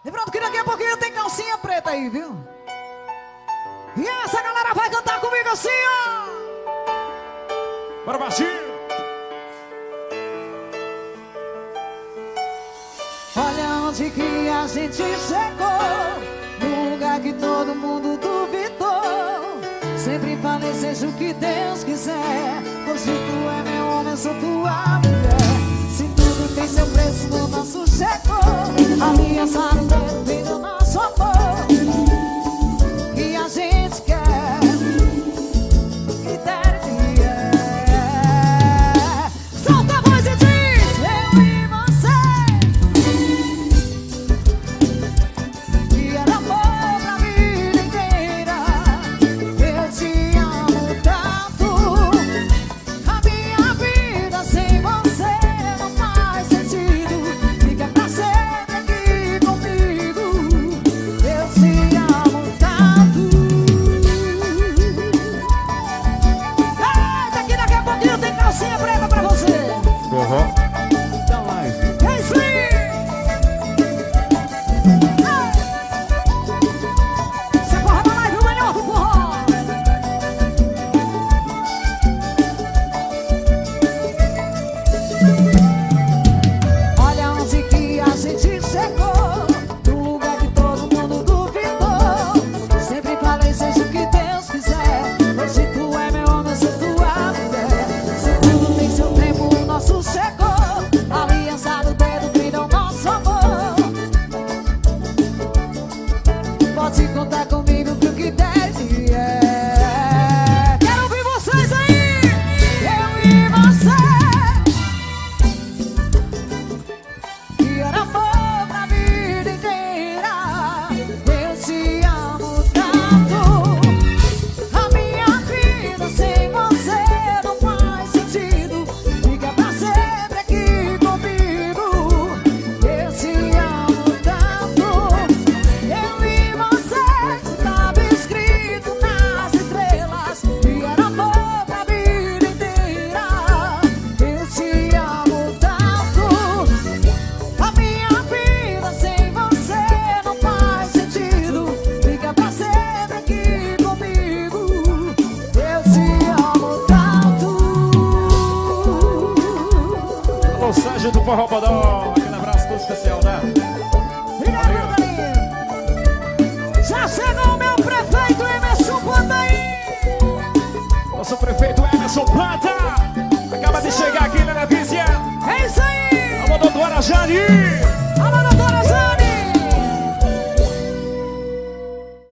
Lembrando que daqui a pouquinho tem calcinha preta aí, viu? E essa galera vai cantar comigo assim, ó. Bora, baixinho. Olha onde que a gente chegou, num lugar que todo mundo duvidou. Sempre falei, seja o que Deus quiser. Hoje tu é meu homem, eu sou tua mulher. Se tudo tem seu preço, o nosso chegou. Aliança no dedo, vem do nosso amor. Que a gente quer, que der que é. Solta a voz e diz, eu e você. Que era amor pra vida inteira. Eu te amo tanto. A minha vida sem você não faz sentido. Fica pra sempre aqui comigo. Eu te amo tanto. Eita, que daqui a pouquinho tem calcinha preta pra você. Forró da live. Hey, Slim! Você porra da live, o melhor do forró. Olha onde que a gente chegou, num lugar que todo mundo duvidou. Sempre falei, seja o que Deus quiser. Hoje tu é meu homem, eu sou tua mulher. Se tudo tem seu tempo, o nosso chegou. Aliança do dedo, brilha o nosso amor. Pode contar comigo pro que der e é. Quero ouvir vocês aí! Eu e você. Que era amor pra vida inteira. Eu te amo tanto. A minha vida sem você não faz sentido. Fica pra sempre aqui comigo. Eu te amo tanto. Eu e você, estava escrito nas estrelas. Que era amor pra vida inteira. Eu te amo tanto. A minha vida sem você não faz sentido. Fica pra sempre aqui comigo. Eu te amo tanto. Alô, Sérgio do Forró Bodó. Aquele abraço todo especial, né? Obrigado, meu carinho. Já chegou o meu prefeito Emerson Planta aí. Nosso prefeito Emerson Planta acaba de chegar aqui, né, vizinha? É isso aí. Alô, doutora Jane.